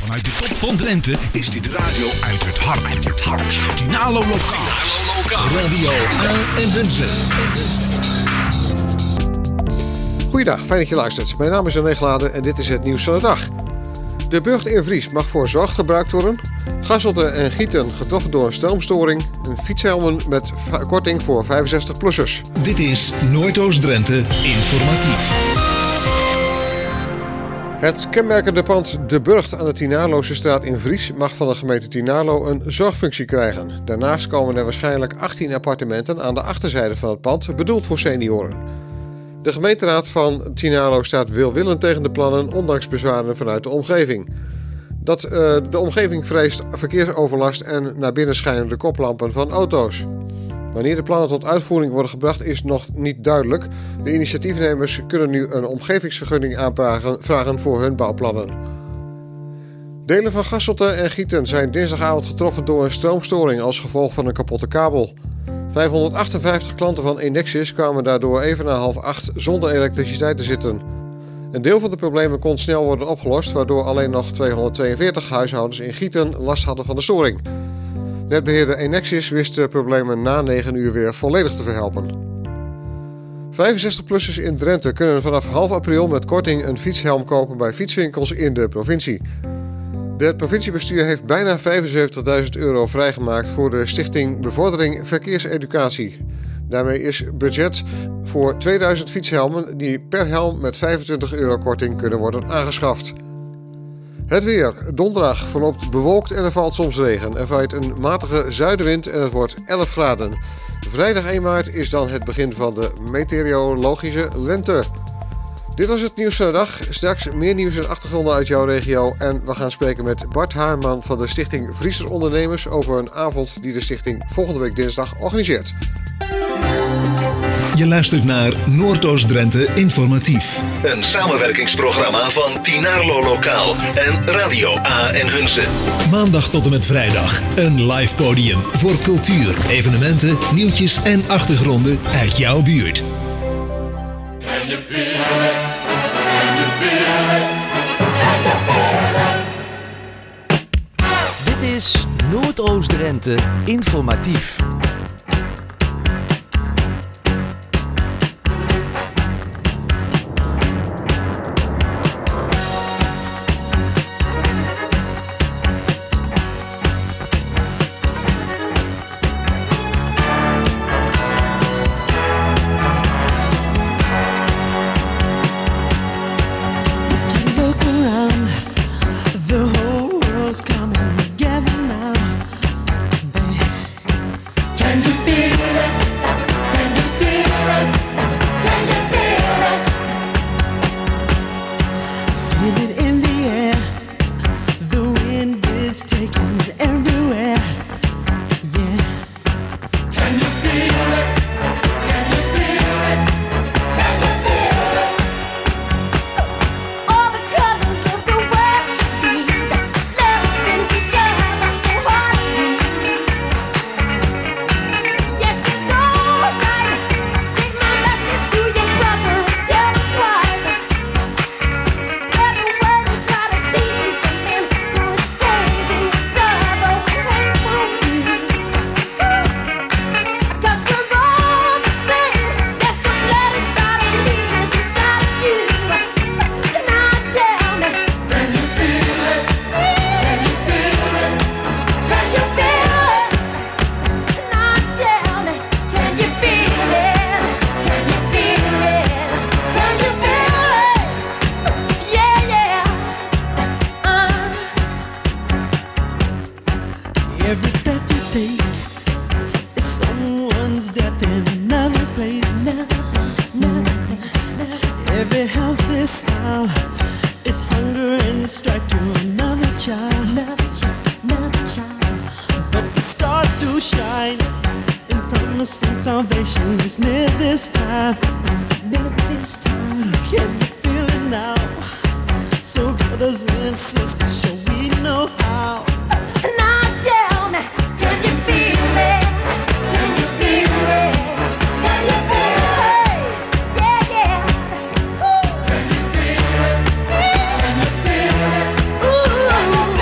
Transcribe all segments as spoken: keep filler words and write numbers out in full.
Vanuit de top van Drenthe is dit radio uit het hart. Uit het hart. Tinalo Lokaal. Tinalo Lokaal. Radio A en Hunze. Goeiedag, fijn dat je luistert. Mijn naam is René Glade en dit is het nieuws van de dag. De burcht in Vries mag voor zorg gebruikt worden. Gasselten en Gieten getroffen door een stroomstoring. En fietshelmen met v- korting voor vijfenzestig-plussers. Dit is Noordoost-Drenthe Informatief. Het kenmerkende pand De Burgt aan de Tinaloze straat in Vries mag van de gemeente Tinalo een zorgfunctie krijgen. Daarnaast komen er waarschijnlijk achttien appartementen aan de achterzijde van het pand, bedoeld voor senioren. De gemeenteraad van Tinalo staat wilwillend tegen de plannen, ondanks bezwaren vanuit de omgeving. Dat uh, de omgeving vreest verkeersoverlast en naar binnen schijnende koplampen van auto's. Wanneer de plannen tot uitvoering worden gebracht is nog niet duidelijk. De initiatiefnemers kunnen nu een omgevingsvergunning aanvragen vragen voor hun bouwplannen. Delen van Gasselten en Gieten zijn dinsdagavond getroffen door een stroomstoring als gevolg van een kapotte kabel. vijfhonderdachtenvijftig klanten van Enexis kwamen daardoor even na half acht zonder elektriciteit te zitten. Een deel van de problemen kon snel worden opgelost, waardoor alleen nog tweehonderdtweeënveertig huishoudens in Gieten last hadden van de storing. Netbeheerder Enexis wist de problemen na negen uur weer volledig te verhelpen. vijfenzestig-plussers in Drenthe kunnen vanaf half april met korting een fietshelm kopen bij fietswinkels in de provincie. Het provinciebestuur heeft bijna vijfenzeventigduizend euro vrijgemaakt voor de Stichting Bevordering Verkeerseducatie. Daarmee is budget voor tweeduizend fietshelmen die per helm met vijfentwintig euro korting kunnen worden aangeschaft. Het weer. Donderdag verloopt bewolkt en er valt soms regen. Er waait een matige zuidenwind en het wordt elf graden. Vrijdag één maart is dan het begin van de meteorologische lente. Dit was het nieuws van de dag. Straks meer nieuws en achtergronden uit jouw regio. En we gaan spreken met Bart Haarman van de Stichting Vrieser Ondernemers over een avond die de stichting volgende week dinsdag organiseert. Je luistert naar Noordoost-Drenthe Informatief. Een samenwerkingsprogramma van Tinalo Lokaal en Radio A en Hunze. Maandag tot en met vrijdag. Een live podium voor cultuur, evenementen, nieuwtjes en achtergronden uit jouw buurt. Can you feel it? Can you feel it? Can you feel it? Dit is Noordoost-Drenthe Informatief. Ooh.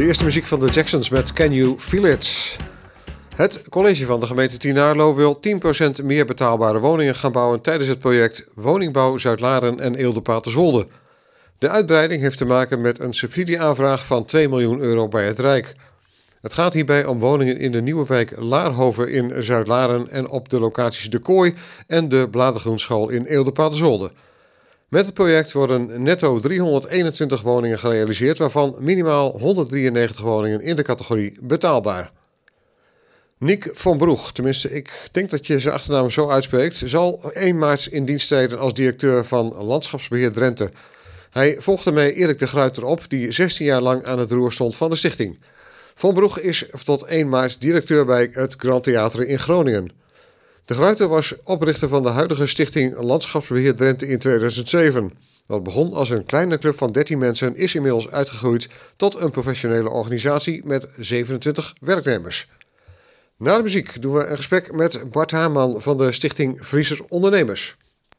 eerste muziek van de Jacksons met Can You Feel It? Het college van de gemeente Tynaarlo wil tien procent meer betaalbare woningen gaan bouwen tijdens het project Woningbouw Zuidlaren en Eelde-Paterswolde. De uitbreiding heeft te maken met een subsidieaanvraag van twee miljoen euro bij het Rijk. Het gaat hierbij om woningen in de nieuwe wijk Laarhoven in Zuidlaren en op de locaties De Kooi en de Bladergroenschool in Eelde-Paterswolde. Met het project worden netto driehonderdeenentwintig woningen gerealiseerd, waarvan minimaal honderddrieënnegentig woningen in de categorie betaalbaar. Niek van Broeg, tenminste ik denk dat je zijn achternaam zo uitspreekt, zal één maart in dienst treden als directeur van Landschapsbeheer Drenthe. Hij volgde mee Erik de Gruyter op, die zestien jaar lang aan het roer stond van de stichting. Van Broeg is tot één maart directeur bij het Grand Theater in Groningen. De Gruyter was oprichter van de huidige stichting Landschapsbeheer Drenthe in tweeduizend zeven. Dat begon als een kleine club van dertien mensen, is inmiddels uitgegroeid tot een professionele organisatie met zevenentwintig werknemers. Na de muziek doen we een gesprek met Bart Haarman van de stichting Frieser Ondernemers.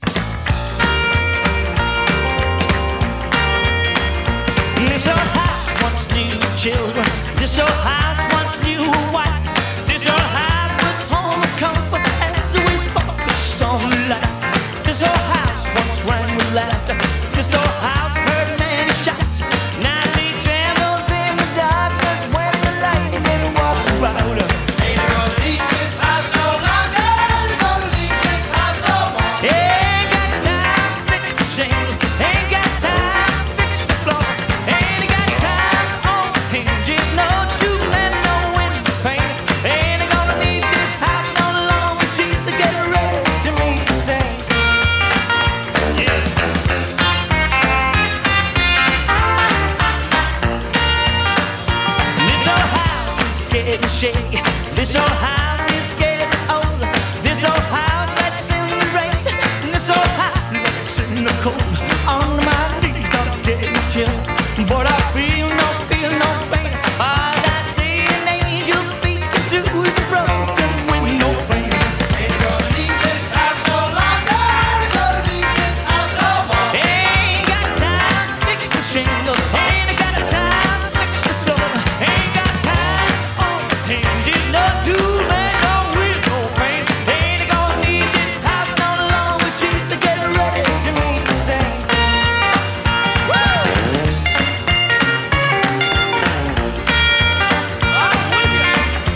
This old house wants new children. This old house wants new wife. This old house was home of comfort as we focused on life. This old house once rang with laughter. This old house heard many shots. Now she trembles in the darkness when the lightning walks around her. Ain't gonna leave this house no longer. Ain't gonna leave this house no more. Ain't got time to fix the shingles. Ain't got time to fix the floor. Ain't got time on the hinges. No tooling, no window pane. Ain't gonna need this house no longer. She's to get ready to meet the same. Yeah. This old house is getting shaky. This old house is getting old. This old house lets in the rain. And this old house lets in the cold. On my knees, I'm getting chill. But I feel no, feel no pain. All I see an angel feet can do is broken window pane. Ain't gonna leave this house no longer. Ain't gonna leave this house no more. Ain't got time to fix the shingles. Ain't got time to fix the floor. Ain't got time on the hinges. No tooling, no wheel, no pain. Ain't gonna need this house no longer. She's to get ready to meet the same. Woo! I'm with you.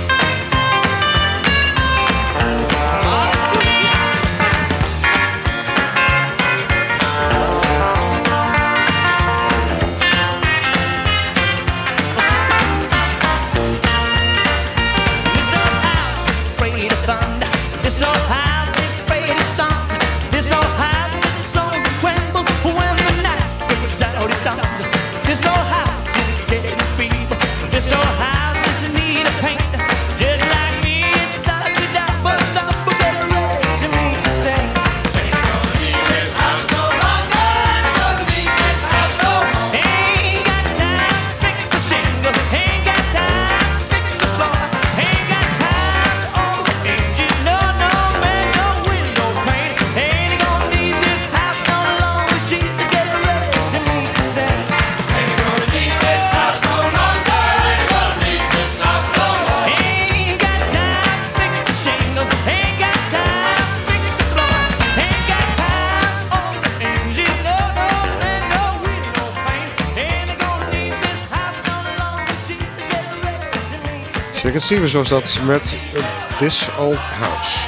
This old house is afraid of thunder. This old house is afraid of storm. This old house just blows and trembles when the night breaks out its arms. This old house is getting feeble. This old house is in need of paint. Just like me, it's started up, but I'm getting ready to meet the same. Ain't gonna leave this house no longer. Ain't gonna leave this house no more. Ain't got time to fix the shingles. Ain't got time to fix the floor. Ain't got time on the hinges. No, no, man, no window pane. Ain't gonna need this house no longer. She's to get ready to meet the same. Ain't gonna leave this house no longer. Ain't gonna leave this house no more. Ain't got time to fix the shingles. Ain't got time to fix the floor. Ain't got time on the hinges. No, no, man, no window pane. Ain't gonna need this house no longer. She's to get ready to meet the same. Second Stevens was dat met uh, This Old House.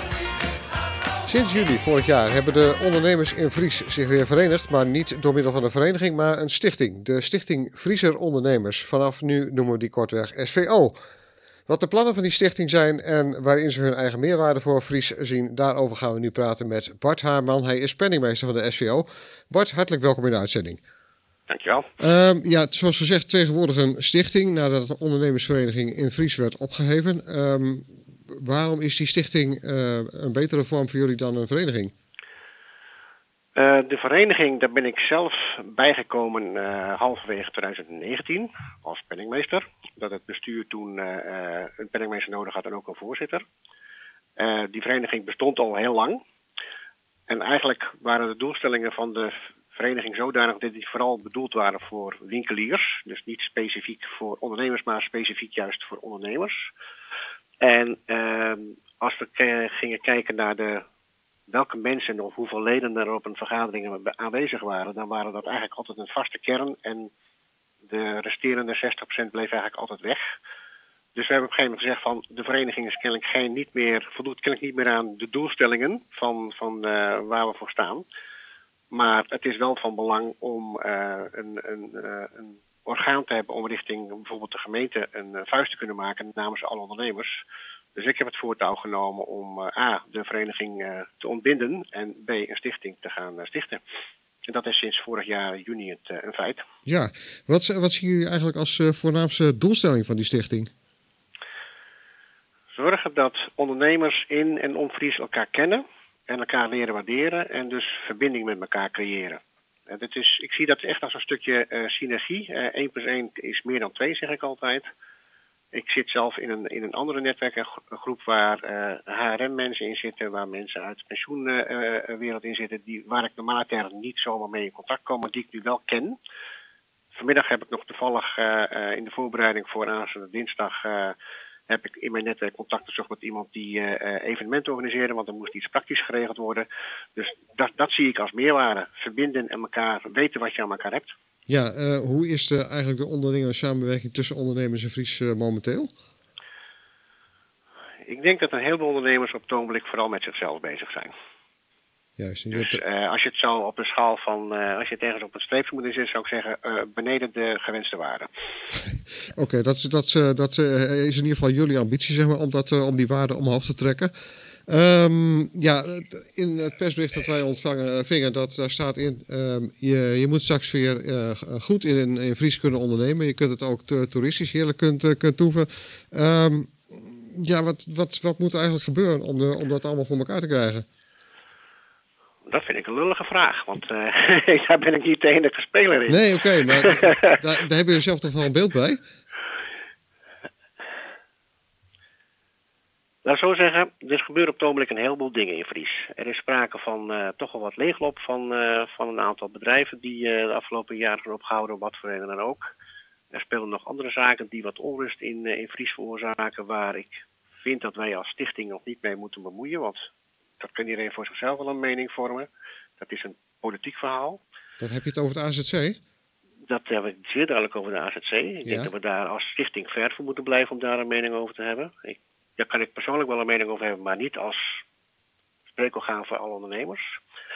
Sinds juli vorig jaar hebben de ondernemers in Vries zich weer verenigd, maar niet door middel van een vereniging, maar een stichting. De Stichting Frieser Ondernemers. Vanaf nu noemen we die kortweg S V O. Wat de plannen van die stichting zijn en waarin ze hun eigen meerwaarde voor Fries zien, daarover gaan we nu praten met Bart Haarman. Hij is penningmeester van de S V O. Bart, hartelijk welkom in de uitzending. Dankjewel. Ehm ja, zoals gezegd, tegenwoordig een stichting nadat de ondernemersvereniging in Fries werd opgeheven. Ehm, waarom is die stichting eh, een betere vorm voor jullie dan een vereniging? Uh, de vereniging, daar ben ik zelf bijgekomen uh, halverwege twintig negentien als penningmeester. Dat het bestuur toen uh, uh, een penningmeester nodig had en ook een voorzitter. Uh, die vereniging bestond al heel lang. En eigenlijk waren de doelstellingen van de vereniging zodanig dat die vooral bedoeld waren voor winkeliers. Dus niet specifiek voor ondernemers, maar specifiek juist voor ondernemers. En uh, als we k- gingen kijken naar de, welke mensen of hoeveel leden er op een vergadering aanwezig waren, dan waren dat eigenlijk altijd een vaste kern. En de resterende zestig procent bleef eigenlijk altijd weg. Dus we hebben op een gegeven moment gezegd van de vereniging is kennelijk geen, niet meer, voldoet kennelijk niet meer aan de doelstellingen van, van uh, waar we voor staan. Maar het is wel van belang om uh, een, een, uh, een orgaan te hebben om richting bijvoorbeeld de gemeente een uh, vuist te kunnen maken namens alle ondernemers. Dus ik heb het voortouw genomen om uh, A, de vereniging uh, te ontbinden en B, een stichting te gaan uh, stichten. En dat is sinds vorig jaar juni het, uh, een feit. Ja, wat, wat zien jullie eigenlijk als uh, voornaamste doelstelling van die stichting? Zorgen dat ondernemers in en om Fries elkaar kennen en elkaar leren waarderen en dus verbinding met elkaar creëren. En dat is, ik zie dat echt als een stukje uh, synergie. Uh, één plus één is meer dan twee, zeg ik altijd. Ik zit zelf in een, in een andere netwerkgroep waar uh, H R M-mensen in zitten, waar mensen uit de pensioenwereld uh, in zitten, die, waar ik normaliter niet zomaar mee in contact kom, maar die ik nu wel ken. Vanmiddag heb ik nog toevallig uh, uh, in de voorbereiding voor aanstaande dinsdag uh, heb ik in mijn netwerk contact gezocht met iemand die uh, evenementen organiseerde, want er moest iets praktisch geregeld worden. Dus dat, dat zie ik als meerwaarde. Verbinden en elkaar weten wat je aan elkaar hebt. Ja, uh, hoe is de, eigenlijk de onderlinge samenwerking tussen ondernemers en Fries uh, momenteel? Ik denk dat een heleboel ondernemers op het ogenblik vooral met zichzelf bezig zijn. Juist. Dus de... uh, als je het zo op een schaal van, uh, als je het ergens op het streepje moet inzetten, zou ik zeggen, uh, beneden de gewenste waarde. Oké, okay, dat, dat, dat uh, is in ieder geval jullie ambitie, zeg maar, om, dat, uh, om die waarde omhoog te trekken. Um, ja, in het persbericht dat wij ontvangen vingen, dat daar staat in, um, je, je moet straks weer uh, goed in, in Fries kunnen ondernemen. Je kunt het ook te, toeristisch heerlijk kunt, uh, kunt toeven. Um, ja, wat, wat, wat moet er eigenlijk gebeuren om, de, om dat allemaal voor elkaar te krijgen? Dat vind ik een lullige vraag, want uh, daar ben ik niet de enige speler in. Nee, oké, okay, maar daar, daar hebben jullie zelf toch wel een beeld bij? Laat ik zo zeggen, er gebeuren op het ogenblik een heleboel dingen in Fries. Er is sprake van uh, toch wel wat leegloop van, uh, van een aantal bedrijven die uh, de afgelopen jaren zijn opgehouden, wat voor reden dan ook. Er spelen nog andere zaken die wat onrust in, uh, in Fries veroorzaken, waar ik vind dat wij als stichting nog niet mee moeten bemoeien, want dat kan iedereen voor zichzelf wel een mening vormen. Dat is een politiek verhaal. Dat heb je het over het A Z C? Dat heb ik zeer duidelijk over de A Z C. Ik ja. denk dat we daar als stichting ver voor moeten blijven om daar een mening over te hebben. Ik, daar kan ik persoonlijk wel een mening over hebben, maar niet als spreekorgaan voor alle ondernemers.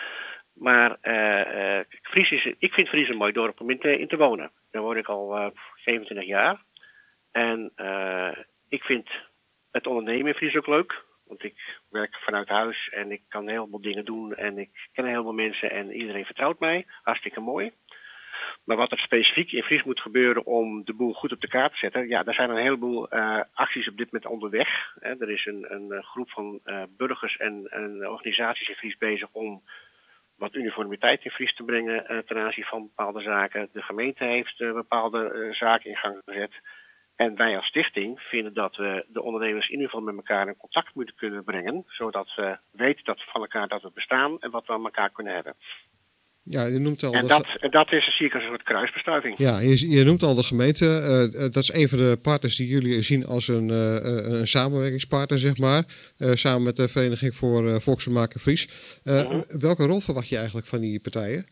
Maar uh, uh, Fries is, ik vind Fries een mooi dorp om in te, in te wonen. Daar woon ik al uh, zevenentwintig jaar. En uh, ik vind het ondernemen in Fries ook leuk. Want ik werk vanuit huis en ik kan heel veel dingen doen en ik ken heel veel mensen en iedereen vertrouwt mij. Hartstikke mooi. Maar wat er specifiek in Fries moet gebeuren om de boel goed op de kaart te zetten, ja, daar zijn een heleboel uh, acties op dit moment onderweg. Hè. Er is een, een groep van uh, burgers en, en organisaties in Fries bezig om wat uniformiteit in Fries te brengen uh, ten aanzien van bepaalde zaken. De gemeente heeft uh, bepaalde uh, zaken in gang gezet. En wij als stichting vinden dat we de ondernemers in ieder geval met elkaar in contact moeten kunnen brengen, zodat we weten dat van elkaar dat we bestaan en wat we aan elkaar kunnen hebben. Ja, je noemt al en, de... dat, en dat is zie ik als een soort kruisbestuiving. Ja, je, je noemt al de gemeente. Uh, dat is een van de partners die jullie zien als een, uh, een samenwerkingspartner, zeg maar. Uh, samen met de Vereniging voor uh, Volksvermaak en Fries. Uh, uh-huh. Welke rol verwacht je eigenlijk van die partijen?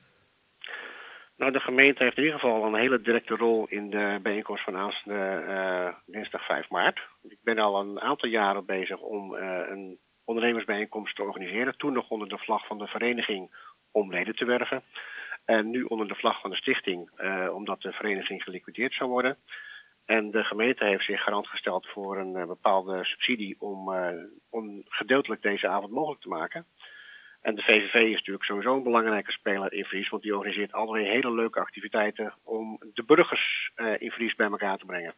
Nou, de gemeente heeft in ieder geval een hele directe rol in de bijeenkomst van aanstaande uh, dinsdag vijf maart. Ik ben al een aantal jaren bezig om uh, een ondernemersbijeenkomst te organiseren. Toen nog onder de vlag van de vereniging om leden te werven. En nu onder de vlag van de stichting, uh, omdat de vereniging geliquideerd zou worden. En de gemeente heeft zich garant gesteld voor een uh, bepaalde subsidie om, uh, om gedeeltelijk deze avond mogelijk te maken. En de V V V is natuurlijk sowieso een belangrijke speler in Fries, want die organiseert allerlei hele leuke activiteiten om de burgers uh, in Fries bij elkaar te brengen.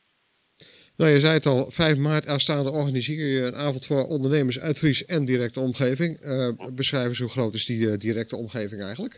Nou, je zei het al, vijf maart aanstaande organiseer je een avond voor ondernemers uit Fries en directe omgeving. Uh, beschrijf eens hoe groot is die uh, directe omgeving eigenlijk?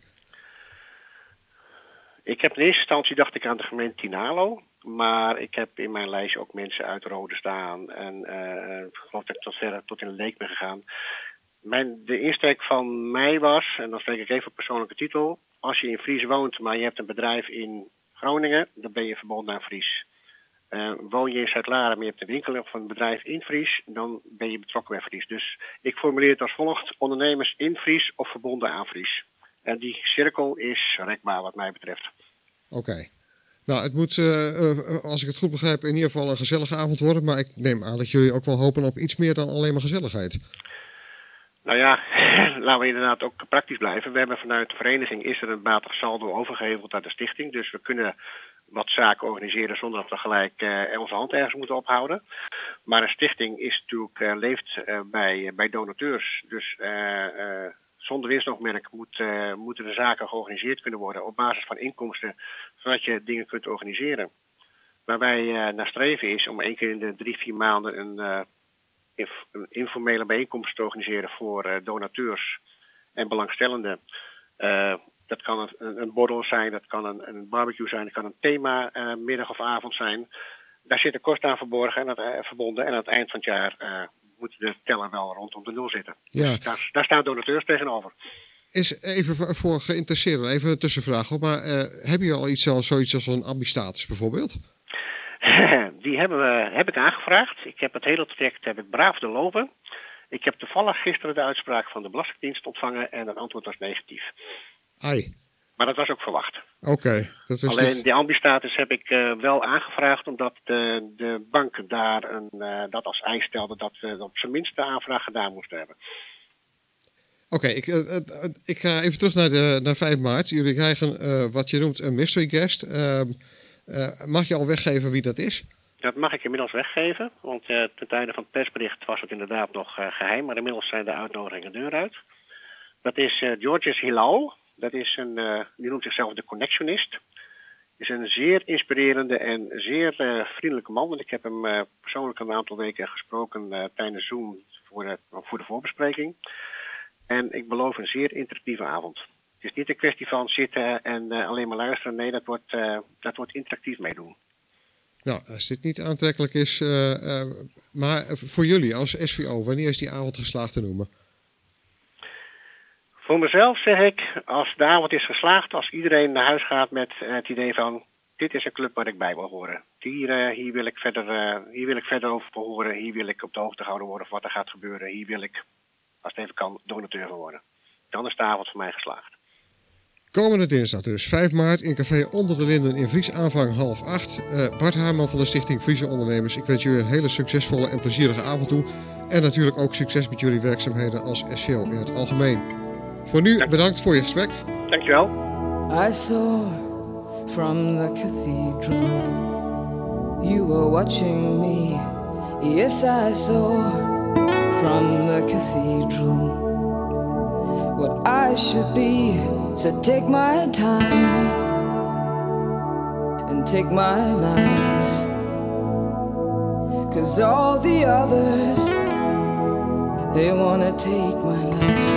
Ik heb in eerste instantie dacht ik aan de gemeente Tinalo, maar ik heb in mijn lijstje ook mensen uit Rode staan en uh, ik geloof dat ik tot verder tot in Leek ben gegaan. mijn, de insteek van mij was, en dan spreek ik even op persoonlijke titel, als je in Fries woont, maar je hebt een bedrijf in Groningen, dan ben je verbonden aan Fries. Uh, woon je in Zuid-Laren, maar je hebt een winkel of een bedrijf in Fries, dan ben je betrokken bij Fries. Dus ik formuleer het als volgt: ondernemers in Fries of verbonden aan Fries. En die cirkel is rekbaar wat mij betreft. Oké. Okay. Nou, het moet, uh, uh, als ik het goed begrijp, in ieder geval een gezellige avond worden. Maar ik neem aan dat jullie ook wel hopen op iets meer dan alleen maar gezelligheid. Nou ja, laten we inderdaad ook praktisch blijven. We hebben vanuit de vereniging is er een matig saldo overgeheveld aan de stichting. Dus we kunnen wat zaken organiseren zonder dat we gelijk uh, onze hand ergens moeten ophouden. Maar een stichting is natuurlijk, uh, leeft uh, bij, bij donateurs. Dus uh, uh, zonder winstoogmerk moet, uh, moeten de zaken georganiseerd kunnen worden op basis van inkomsten, zodat je dingen kunt organiseren. Waar wij uh, naar streven is om één keer in de drie, vier maanden een, uh, inf- een informele bijeenkomst te organiseren voor uh, donateurs en belangstellenden. Uh, dat kan een, een borrel zijn, dat kan een, een barbecue zijn, dat kan een thema uh, middag of avond zijn. Daar zitten kosten aan verborgen en dat, uh, verbonden en aan het eind van het jaar uh, moet de teller wel rondom de nul zitten. Ja. Dus daar, daar staan donateurs tegenover. Is even voor geïnteresseerden, even een tussenvraag op, maar uh, heb je al iets als zoiets als een ambistatus bijvoorbeeld? Die hebben we, heb ik aangevraagd. Ik heb het hele traject heb ik braaf doorlopen. Ik heb toevallig gisteren de uitspraak van de Belastingdienst ontvangen en het antwoord was negatief. Ai. Maar dat was ook verwacht. Oké. Okay, Alleen niet... die ambistatus heb ik uh, wel aangevraagd omdat de, de bank daar een, uh, dat als eis stelde dat we op zijn minst de aanvraag gedaan moesten hebben. Oké, okay, ik, uh, uh, ik ga even terug naar, de, naar vijf maart. Jullie krijgen uh, wat je noemt een mystery guest. Uh, uh, mag je al weggeven wie dat is? Dat mag ik inmiddels weggeven, want uh, ten tijde van het persbericht was het inderdaad nog uh, geheim, maar inmiddels zijn de uitnodigingen deur uit. Dat is uh, Georges Hilal. Dat is een, uh, die noemt zichzelf de Connectionist. Is een zeer inspirerende en zeer uh, vriendelijke man. En ik heb hem uh, persoonlijk een aantal weken gesproken uh, tijdens Zoom voor de, voor de voorbespreking. En ik beloof een zeer interactieve avond. Het is niet een kwestie van zitten en uh, alleen maar luisteren. Nee, dat wordt, uh, dat wordt interactief meedoen. Nou, als dit niet aantrekkelijk is, uh, uh, maar voor jullie als S V O, wanneer is die avond geslaagd te noemen? Voor mezelf zeg ik, als de avond is geslaagd, als iedereen naar huis gaat met uh, het idee van, dit is een club waar ik bij wil horen. Hier, uh, hier, wil ik verder, uh, hier wil ik verder over horen, hier wil ik op de hoogte gehouden worden van wat er gaat gebeuren. Hier wil ik, als het even kan, donateur van worden. Dan is de avond voor mij geslaagd. Komende dinsdag dus, vijf maart in café Onder de Linden in Vries, aanvang half acht. Uh, Bart Haarman van de Stichting Friese Ondernemers. Ik wens jullie een hele succesvolle en plezierige avond toe. En natuurlijk ook succes met jullie werkzaamheden als S V O in het algemeen. Voor nu Dank. bedankt voor je gesprek. Dankjewel. I saw from the cathedral you were watching me. Yes, I saw from the cathedral what I should be. So take my time and take my lies, 'cause all the others, they wanna take my life.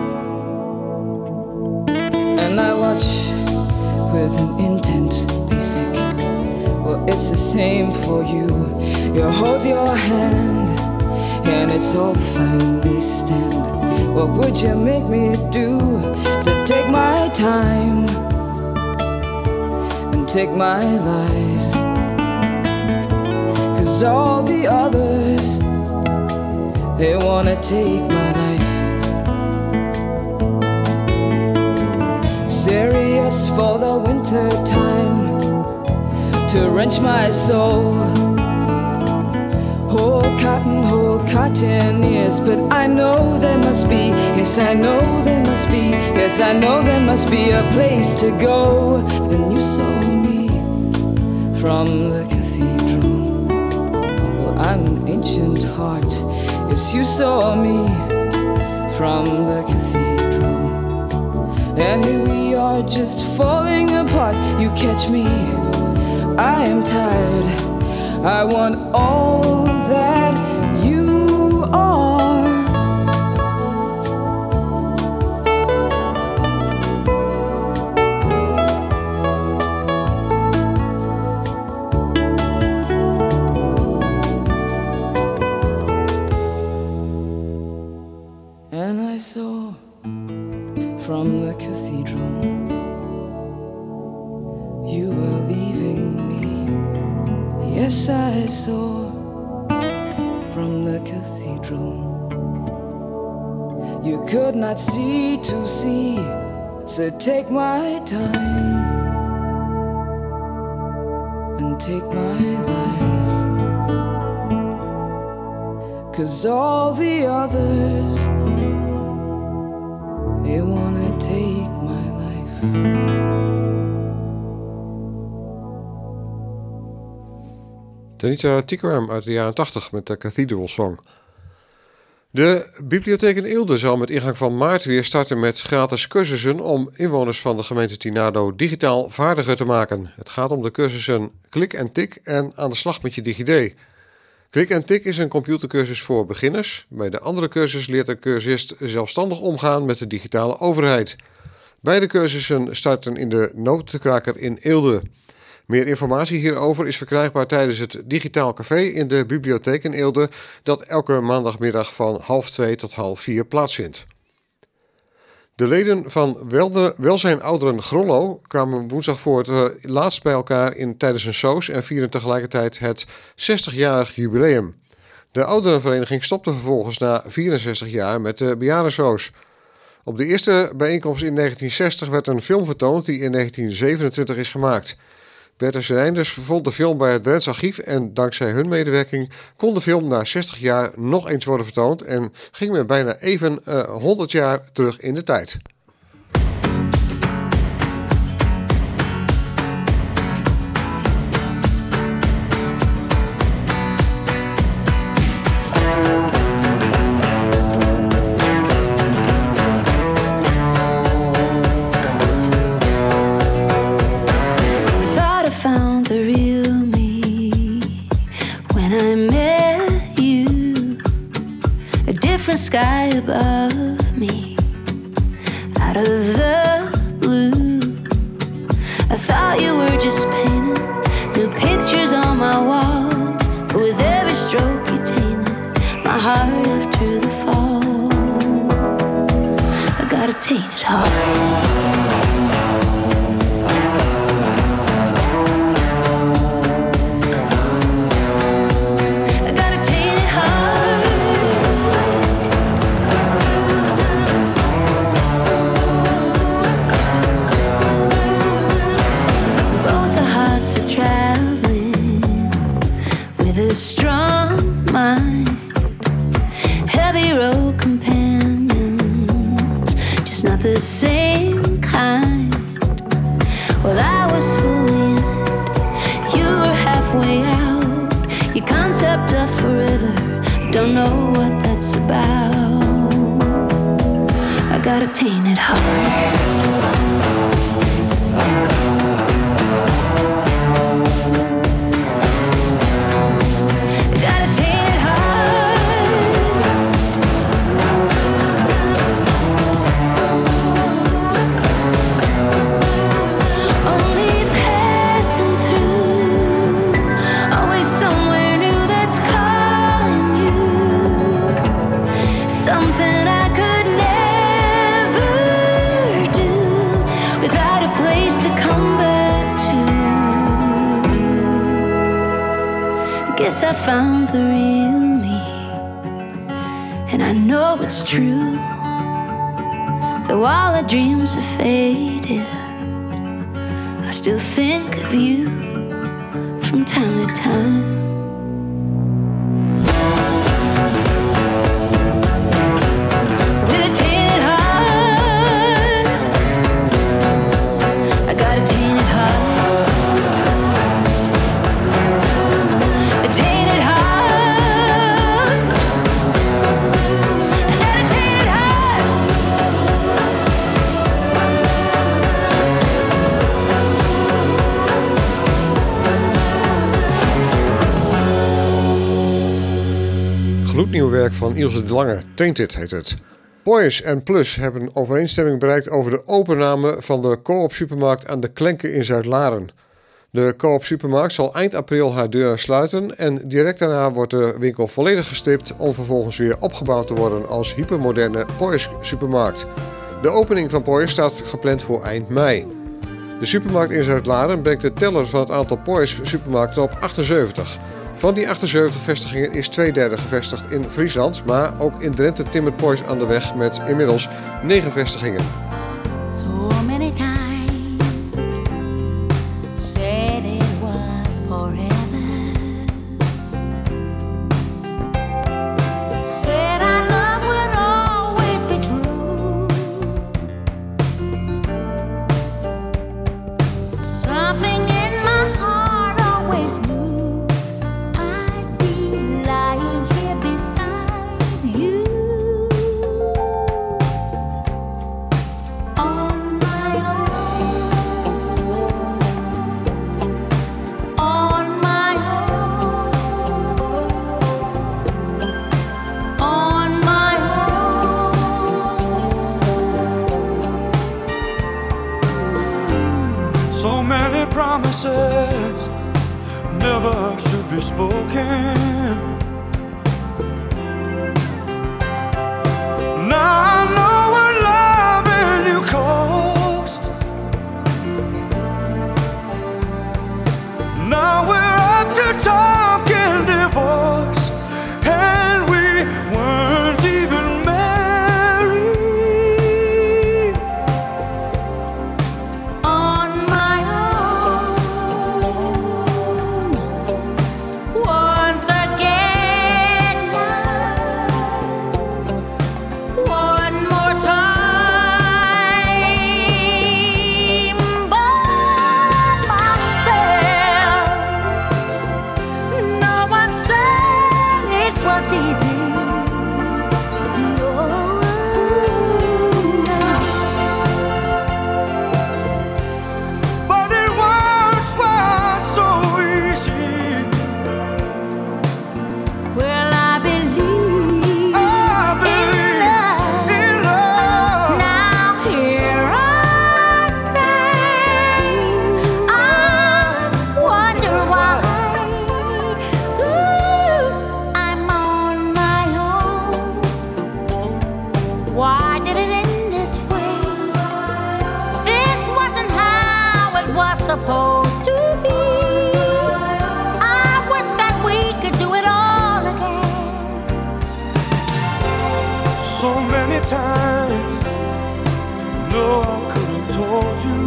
And I watch with an intense basic. Well, it's the same for you. You hold your hand and it's all firmly stand. What would you make me do? To take my time and take my lies, 'cause all the others, they wanna take my life. Serious for the winter time, to wrench my soul. Whole cotton, whole cotton ears, but I know there must be, yes I know there must be, yes I know there must be a place to go. And you saw me from the cathedral. Well, I'm an ancient heart, yes you saw me from the cathedral. And here we are just falling apart. You catch me, I am tired. I want all that you are. And I from the cathedral. You were leaving me. Yes, I saw from the cathedral. You could not see to see, so take my time and take my lies, 'cause all the others, they wanna take my life. Tanita Tikaram uit de jaren tachtig met de Cathedral Song. De bibliotheek in Eelde zal met ingang van maart weer starten met gratis cursussen om inwoners van de gemeente Tinarlo digitaal vaardiger te maken. Het gaat om de cursussen Klik en Tik en Aan de slag met je DigiD. Klik en Tik is een computercursus voor beginners. Bij de andere cursus leert de cursist zelfstandig omgaan met de digitale overheid. Beide cursussen starten in de Notenkraker in Eelde. Meer informatie hierover is verkrijgbaar tijdens het Digitaal Café in de bibliotheek in Eelde, dat elke maandagmiddag van half twee tot half vier plaatsvindt. De leden van Welzijn Ouderen Grollo kwamen woensdag voor het uh, laatst bij elkaar in, tijdens een soos en vieren tegelijkertijd het zestigjarig jubileum. De ouderenvereniging stopte vervolgens na vierenzestig jaar met de bejaardensoos. Op de eerste bijeenkomst in negentien zestig werd een film vertoond die in negentien zevenentwintig is gemaakt. Bertus Reinders vond de film bij het Drents Archief en dankzij hun medewerking kon de film na zestig jaar nog eens worden vertoond en ging men bijna even uh, honderd jaar terug in de tijd. Sky above me, out of the blue. I thought you were just painting new pictures on my walls, but with every stroke you tainted my heart after the fall. I got a tainted heart. Strong mind, heavy road companions, just not the same kind. Well, I was fully in it, you were halfway out. Your concept of forever, don't know what that's about. I got a tainted heart. I found the real me, and I know it's true. Though all our dreams have faded, I still think of you from time to time. Gloednieuw werk van Ilse de Lange, Tainted heet het. Poyes en Plus hebben overeenstemming bereikt over de overname van de Coop Supermarkt aan de Klenken in Zuid-Laren. De Coop Supermarkt zal eind april haar deuren sluiten en direct daarna wordt de winkel volledig gestript om vervolgens weer opgebouwd te worden als hypermoderne Poyes Supermarkt. De opening van Poyes staat gepland voor eind mei. De supermarkt in Zuid-Laren brengt de teller van het aantal Poyes supermarkten op achtenzeventig. Van die achtenzeventig vestigingen is twee derde gevestigd in Friesland, maar ook in Drenthe timmert Poyes aan de weg met inmiddels negen vestigingen. So many times said it was forever. Said our love would always be true. Something in my heart always knew I'd be lying here beside you. On my own, on my own, on my own. So many promises never should be spoken. Now I know what loving you cost. Now we're up to talking divorce, and we weren't even married. On my own, once again now, one more time, by myself. No one said it was easy. No, no. But it once was so easy. Well, I believe I believe in in love. love. Now here I stand. I wonder why. Ooh, I'm on my own. Why did it end this way? This wasn't how it was supposed to be. I wish that we could do it all again. So many times, no, I could have told you.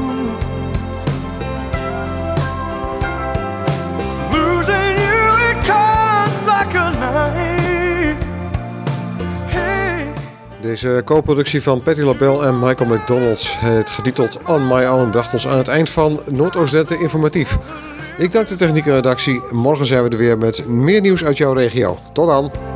Losing you, it comes like a knife. Hey. Deze co-productie van Patti LaBelle en Michael McDonald, het getiteld On My Own, bracht ons aan het eind van Noordoost-Drenthe Informatief. Ik dank de techniek en redactie. Morgen zijn we er weer met meer nieuws uit jouw regio. Tot dan!